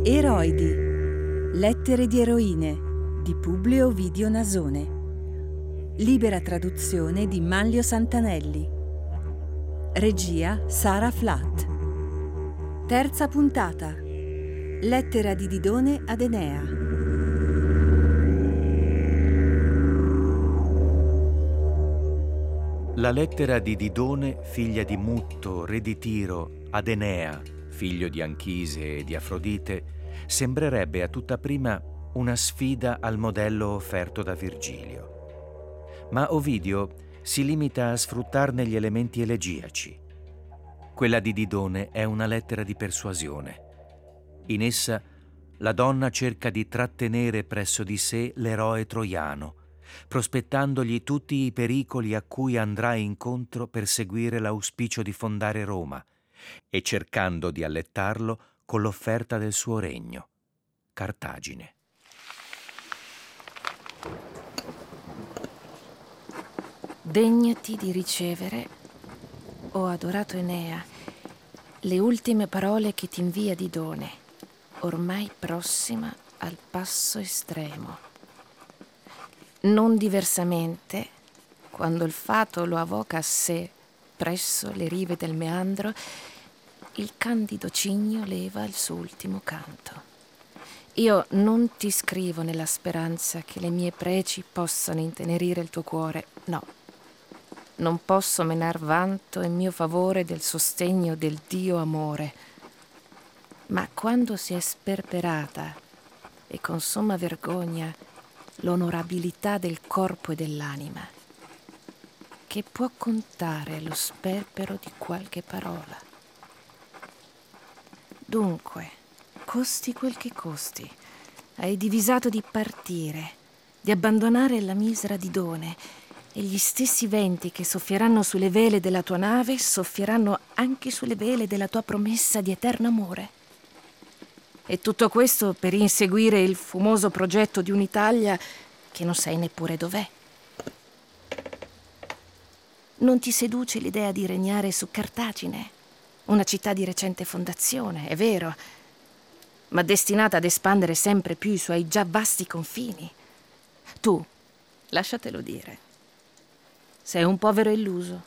Eroidi. Lettere di eroine di Publio Ovidio Nasone. Libera traduzione di Manlio Santanelli. Regia Sara Flatt. Terza puntata. Lettera di Didone ad Enea. La lettera di Didone, figlia di Mutto, re di Tiro, ad Enea, figlio di Anchise e di Afrodite, sembrerebbe a tutta prima una sfida al modello offerto da Virgilio. Ma Ovidio si limita a sfruttarne gli elementi elegiaci. Quella di Didone è una lettera di persuasione. In essa la donna cerca di trattenere presso di sé l'eroe troiano, prospettandogli tutti i pericoli a cui andrà incontro per seguire l'auspicio di fondare Roma e cercando di allettarlo con l'offerta del suo regno, Cartagine. Degnati di ricevere, o adorato Enea, le ultime parole che ti invia Didone, ormai prossima al passo estremo. Non diversamente, quando il fato lo avoca a sé presso le rive del meandro, il candido cigno leva il suo ultimo canto. Io non ti scrivo nella speranza che le mie preci possano intenerire il tuo cuore, no. Non posso menar vanto in mio favore del sostegno del Dio amore, ma quando si è sperperata e con somma vergogna l'onorabilità del corpo e dell'anima, che può contare lo sperpero di qualche parola. Dunque, costi quel che costi, hai divisato di partire, di abbandonare la misera Didone, e gli stessi venti che soffieranno sulle vele della tua nave soffieranno anche sulle vele della tua promessa di eterno amore. E tutto questo per inseguire il fumoso progetto di un'Italia che non sai neppure dov'è. Non ti seduce l'idea di regnare su Cartagine, una città di recente fondazione, è vero, ma destinata ad espandere sempre più i suoi già vasti confini. Tu, lasciatelo dire, sei un povero illuso.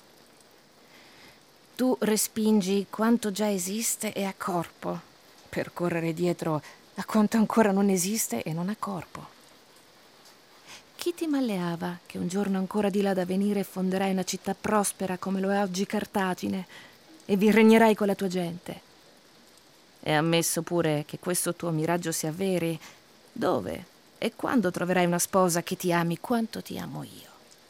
Tu respingi quanto già esiste e ha corpo, per correre dietro a quanto ancora non esiste e non ha corpo. Chi ti malleava che un giorno ancora di là da venire fonderai una città prospera come lo è oggi Cartagine e vi regnerai con la tua gente? E ammesso pure che questo tuo miraggio si avveri, dove e quando troverai una sposa che ti ami quanto ti amo io?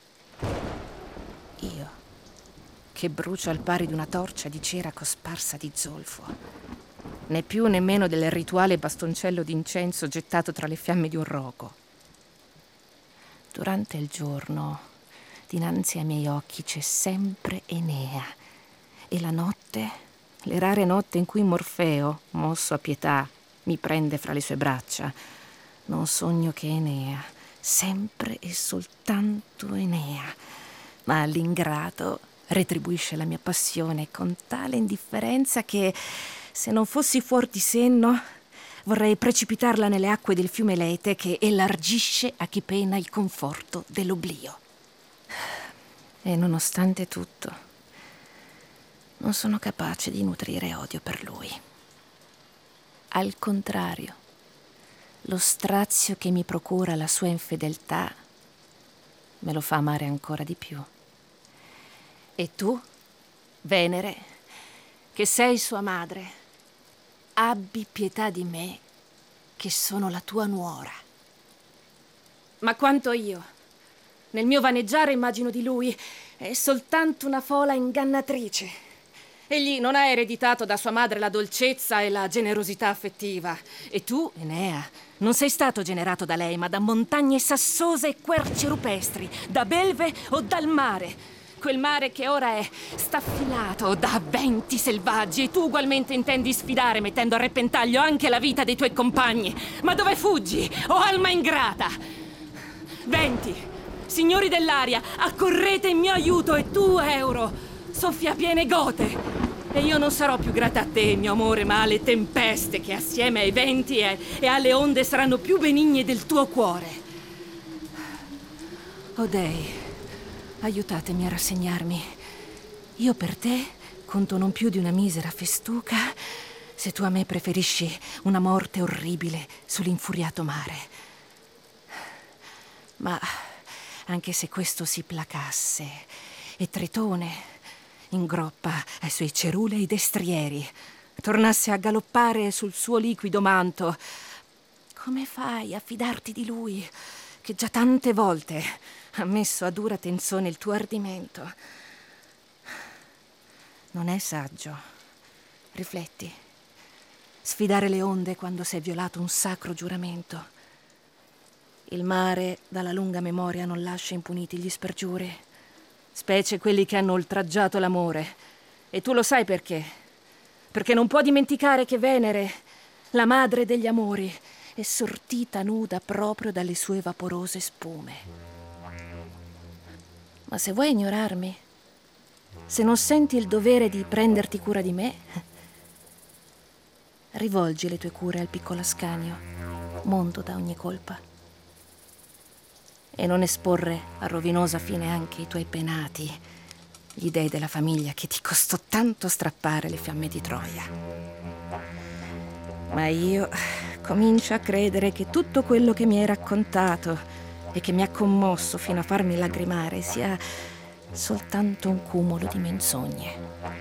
Io, che brucio al pari di una torcia di cera cosparsa di zolfo, né più né meno del rituale bastoncello d'incenso gettato tra le fiamme di un rogo. Durante il giorno, dinanzi ai miei occhi c'è sempre Enea, e la notte, le rare notte in cui Morfeo, mosso a pietà, mi prende fra le sue braccia, non sogno che Enea, sempre e soltanto Enea, ma l'ingrato retribuisce la mia passione con tale indifferenza che, se non fossi fuor di senno, vorrei precipitarla nelle acque del fiume Lete che elargisce a chi pena il conforto dell'oblio. E nonostante tutto, non sono capace di nutrire odio per lui. Al contrario, lo strazio che mi procura la sua infedeltà me lo fa amare ancora di più. E tu, Venere, che sei sua madre, abbi pietà di me, che sono la tua nuora. Ma quanto io, nel mio vaneggiare immagino di lui, è soltanto una fola ingannatrice. Egli non ha ereditato da sua madre la dolcezza e la generosità affettiva. E tu, Enea, non sei stato generato da lei, ma da montagne sassose e querci rupestri, da belve o dal mare. Quel mare che ora è staffilato da venti selvaggi e tu ugualmente intendi sfidare mettendo a repentaglio anche la vita dei tuoi compagni. Ma dove fuggi, o alma ingrata? Venti, signori dell'aria, accorrete in mio aiuto e tu, Euro, soffia piene gote. E io non sarò più grata a te, mio amore, ma alle tempeste che assieme ai venti e alle onde saranno più benigne del tuo cuore. Oh dei, aiutatemi a rassegnarmi. Io per te conto non più di una misera festuca, se tu a me preferisci una morte orribile sull'infuriato mare. Ma anche se questo si placasse e Tritone, in groppa ai suoi cerulei destrieri, tornasse a galoppare sul suo liquido manto, come fai a fidarti di lui, che già tante volte ha messo a dura tensione il tuo ardimento? Non è saggio. Rifletti. Sfidare le onde quando sei violato un sacro giuramento. Il mare, dalla lunga memoria, non lascia impuniti gli spergiuri, specie quelli che hanno oltraggiato l'amore. E tu lo sai perché? Perché non può dimenticare che Venere, la madre degli amori, è sortita nuda proprio dalle sue vaporose spume. Ma se vuoi ignorarmi, se non senti il dovere di prenderti cura di me, rivolgi le tue cure al piccolo Ascanio, mondo da ogni colpa. E non esporre a rovinosa fine anche i tuoi penati, gli dei della famiglia che ti costò tanto strappare le fiamme di Troia. Ma io comincio a credere che tutto quello che mi hai raccontato e che mi ha commosso fino a farmi lagrimare sia soltanto un cumulo di menzogne.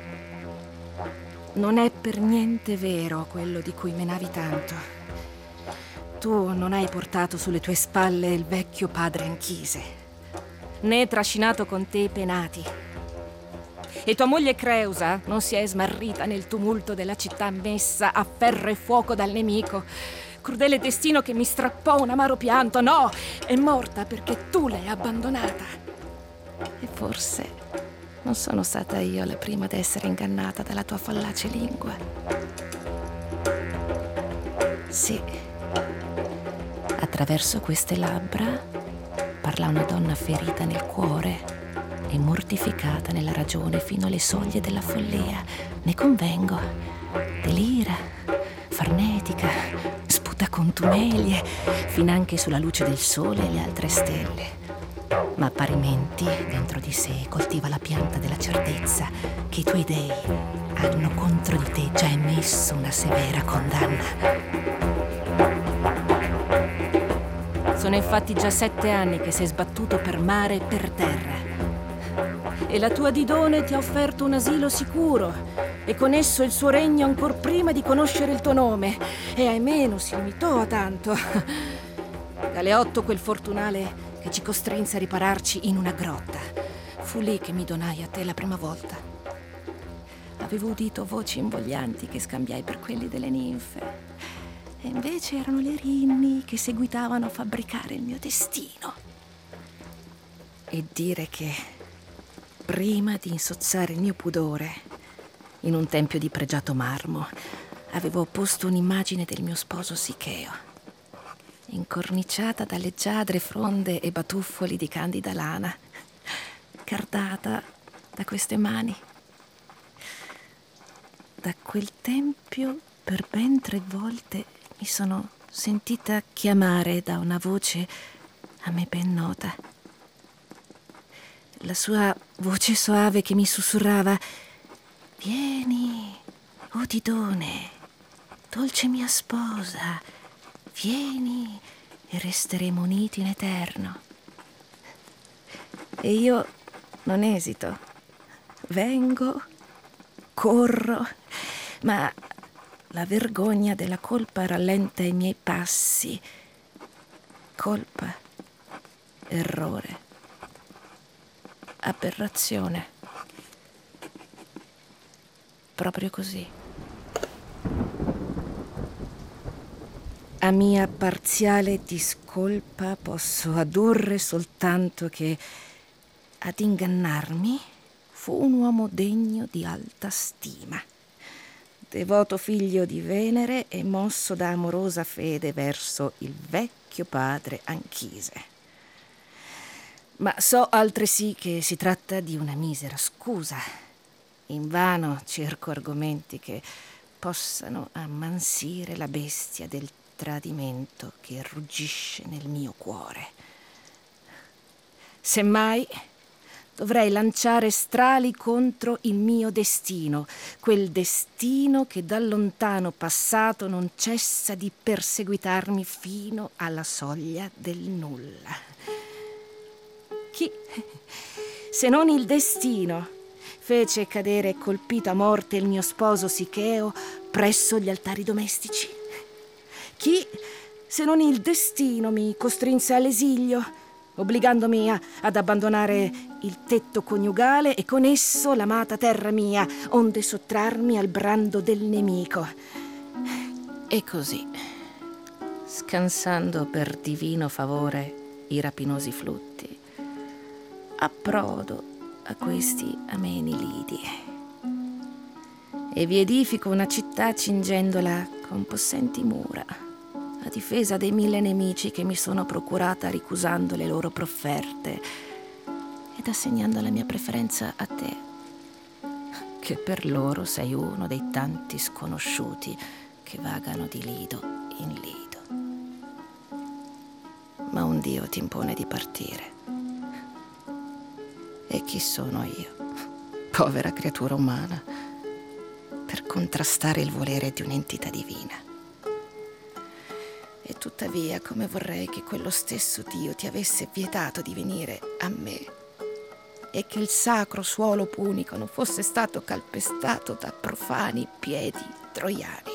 Non è per niente vero quello di cui menavi tanto. Tu non hai portato sulle tue spalle il vecchio padre Anchise, né trascinato con te i penati. E tua moglie Creusa non si è smarrita nel tumulto della città messa a ferro e fuoco dal nemico. Crudele destino che mi strappò un amaro pianto. No, è morta perché tu l'hai abbandonata. E forse non sono stata io la prima ad essere ingannata dalla tua fallace lingua. Sì. Attraverso queste labbra parla una donna ferita nel cuore e mortificata nella ragione fino alle soglie della follia. Ne convengo. Delira, farnetica, sputa contumelie, finanche sulla luce del sole e le altre stelle. Ma parimenti dentro di sé coltiva la pianta della certezza che i tuoi dei hanno contro di te già emesso una severa condanna. Sono infatti già 7 anni che sei sbattuto per mare e per terra. E la tua Didone ti ha offerto un asilo sicuro, e con esso il suo regno ancor prima di conoscere il tuo nome. E ahimè non si limitò a tanto. Galeotto, quel fortunale che ci costrinse a ripararci in una grotta, fu lì che mi donai a te la prima volta. Avevo udito voci invoglianti che scambiai per quelli delle ninfe. E invece erano le rinni che seguitavano a fabbricare il mio destino. E dire che, prima di insozzare il mio pudore, in un tempio di pregiato marmo, avevo posto un'immagine del mio sposo Sicheo, incorniciata da leggiadre fronde e batuffoli di candida lana, cardata da queste mani. Da quel tempio per ben 3 volte mi sono sentita chiamare da una voce a me ben nota. La sua voce soave che mi sussurrava: «Vieni, o Didone, dolce mia sposa, vieni e resteremo uniti in eterno». E io non esito. Vengo, corro, ma la vergogna della colpa rallenta i miei passi. Colpa, errore, aberrazione. Proprio così. A mia parziale discolpa posso addurre soltanto che ad ingannarmi fu un uomo degno di alta stima, devoto figlio di Venere e mosso da amorosa fede verso il vecchio padre Anchise. Ma so altresì che si tratta di una misera scusa, Invano cerco argomenti che possano ammansire la bestia del tradimento che ruggisce nel mio cuore. Semmai dovrei lanciare strali contro il mio destino, quel destino che dal lontano passato non cessa di perseguitarmi fino alla soglia del nulla. Chi, se non il destino, fece cadere colpito a morte il mio sposo Sicheo presso gli altari domestici? Chi, se non il destino, mi costrinse all'esilio, obbligandomi ad abbandonare il tetto coniugale e con esso l'amata terra mia, onde sottrarmi al brando del nemico? E così, scansando per divino favore i rapinosi flutti, approdo a questi ameni lidi e vi edifico una città cingendola con possenti mura, a difesa dei 1000 nemici che mi sono procurata ricusando le loro profferte ed assegnando la mia preferenza a te, che per loro sei uno dei tanti sconosciuti che vagano di lido in lido. Ma un Dio ti impone di partire. E chi sono io, povera creatura umana, per contrastare il volere di un'entità divina? E tuttavia, come vorrei che quello stesso Dio ti avesse vietato di venire a me e che il sacro suolo punico non fosse stato calpestato da profani piedi troiani.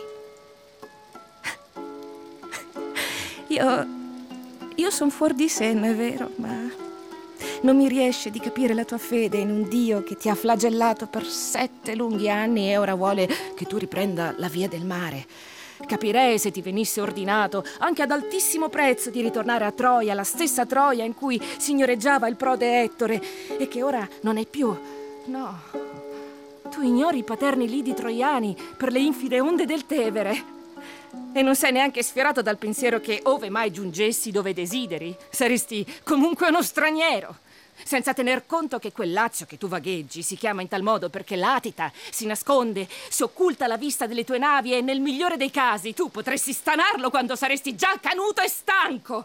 Io son fuor di senno, è vero, ma non mi riesce di capire la tua fede in un Dio che ti ha flagellato per 7 lunghi anni e ora vuole che tu riprenda la via del mare. Capirei se ti venisse ordinato, anche ad altissimo prezzo, di ritornare a Troia, la stessa Troia in cui signoreggiava il prode Ettore e che ora non è più. No, tu ignori i paterni lidi troiani per le infide onde del Tevere e non sei neanche sfiorato dal pensiero che, ove mai giungessi dove desideri, saresti comunque uno straniero, senza tener conto che quel Lazio che tu vagheggi si chiama in tal modo perché latita, si nasconde, si occulta alla vista delle tue navi e nel migliore dei casi tu potresti stanarlo quando saresti già canuto e stanco.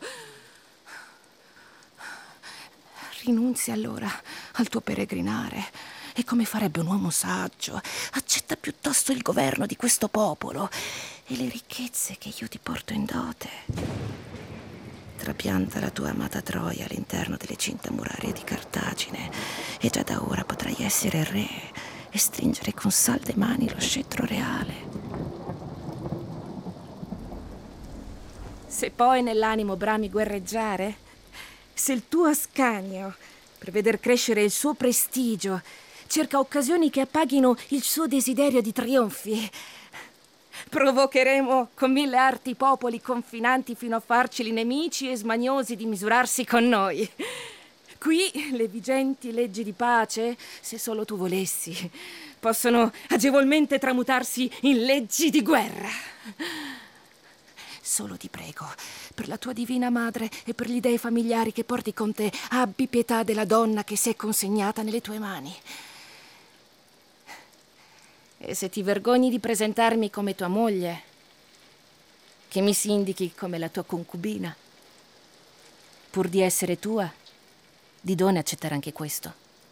Rinunzi allora al tuo peregrinare e, come farebbe un uomo saggio, accetta piuttosto il governo di questo popolo e le ricchezze che io ti porto in dote. Trapianta la tua amata Troia all'interno delle cinta murarie di Cartagine e già da ora potrai essere re e stringere con salde mani lo scettro reale. Se poi nell'animo brami guerreggiare, se il tuo Ascanio, per veder crescere il suo prestigio, cerca occasioni che appaghino il suo desiderio di trionfi, provocheremo con 1000 arti popoli confinanti fino a farceli nemici e smaniosi di misurarsi con noi. Qui le vigenti leggi di pace, se solo tu volessi, possono agevolmente tramutarsi in leggi di guerra. Solo ti prego, per la tua divina madre e per gli dei familiari che porti con te, abbi pietà della donna che si è consegnata nelle tue mani. E se ti vergogni di presentarmi come tua moglie, che mi si indichi come la tua concubina. Pur di essere tua, Didone accetterà anche questo.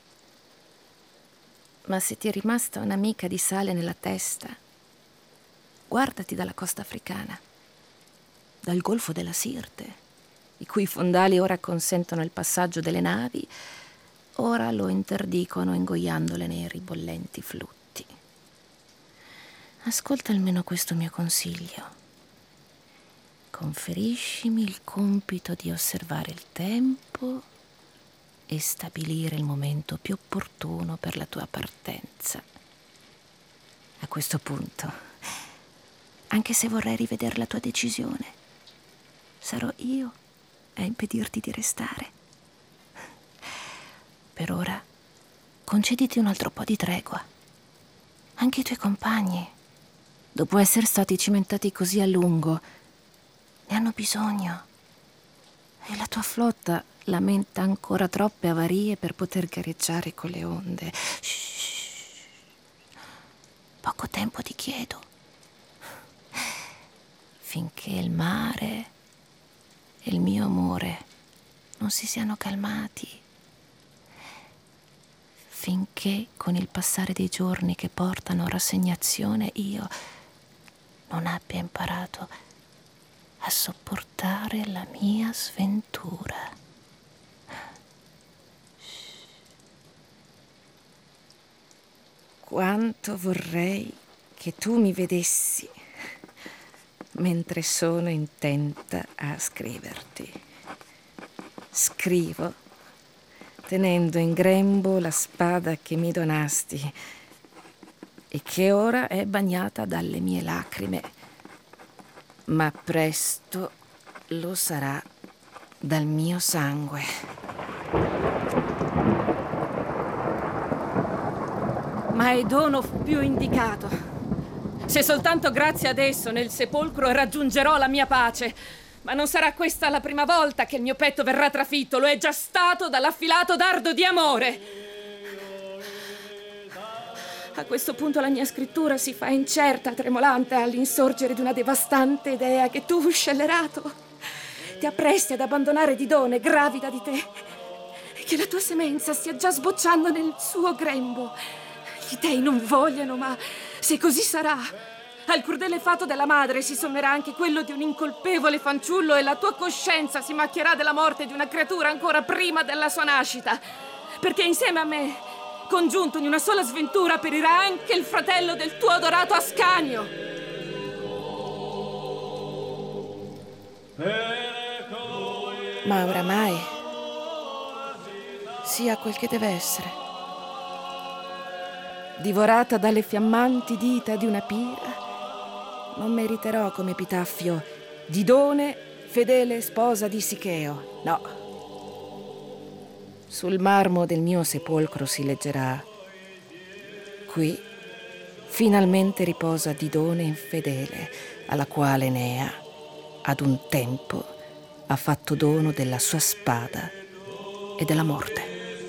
Ma se ti è rimasta un'amica di sale nella testa, guardati dalla costa africana, dal golfo della Sirte, i cui fondali ora consentono il passaggio delle navi, ora lo interdicono ingoiandole nei ribollenti flutti. Ascolta almeno questo mio consiglio. Conferiscimi il compito di osservare il tempo e stabilire il momento più opportuno per la tua partenza. A questo punto, anche se vorrei rivedere la tua decisione, sarò io a impedirti di restare. Per ora, concediti un altro po' di tregua. Anche i tuoi compagni, dopo essere stati cimentati così a lungo, ne hanno bisogno. E la tua flotta lamenta ancora troppe avarie per poter gareggiare con le onde. Shh. Poco tempo ti chiedo, finché il mare e il mio amore non si siano calmati, finché con il passare dei giorni che portano rassegnazione io non abbia imparato a sopportare la mia sventura. Quanto vorrei che tu mi vedessi mentre sono intenta a scriverti. Scrivo tenendo in grembo la spada che mi donasti e che ora è bagnata dalle mie lacrime, ma presto lo sarà dal mio sangue. Mai dono fu più indicato. Se soltanto grazie ad esso nel sepolcro raggiungerò la mia pace. Ma non sarà questa la prima volta che il mio petto verrà trafitto. Lo è già stato dall'affilato dardo di amore. A questo punto la mia scrittura si fa incerta, tremolante all'insorgere di una devastante idea che tu, scellerato, ti appresti ad abbandonare Didone, gravida di te, e che la tua semenza stia già sbocciando nel suo grembo. Gli dei non vogliano, ma se così sarà, al crudele fatto della madre si sommerà anche quello di un incolpevole fanciullo e la tua coscienza si macchierà della morte di una creatura ancora prima della sua nascita, perché insieme a me, congiunto in una sola sventura, perirà anche il fratello del tuo adorato Ascanio. Ma oramai sia quel che deve essere. Divorata dalle fiammanti dita di una pira, non meriterò come epitaffio Didone, fedele sposa di Sicheo. No. Sul marmo del mio sepolcro si leggerà: qui finalmente riposa Didone infedele, alla quale Enea ad un tempo ha fatto dono della sua spada e della morte.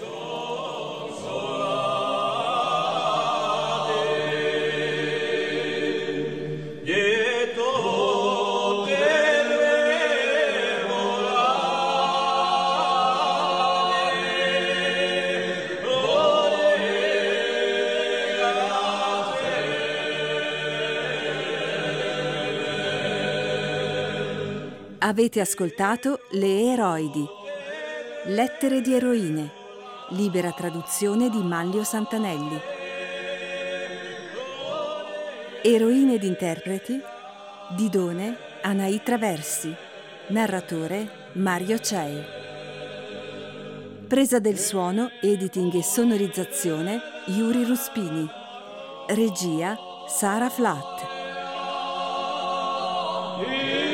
Avete ascoltato Le Eroidi, lettere di eroine, libera traduzione di Manlio Santanelli. Eroine ed interpreti: Didone, Anaì Traversi, narratore Mario Cei. Presa del suono, editing e sonorizzazione Yuri Ruspini. Regia Sara Flatt.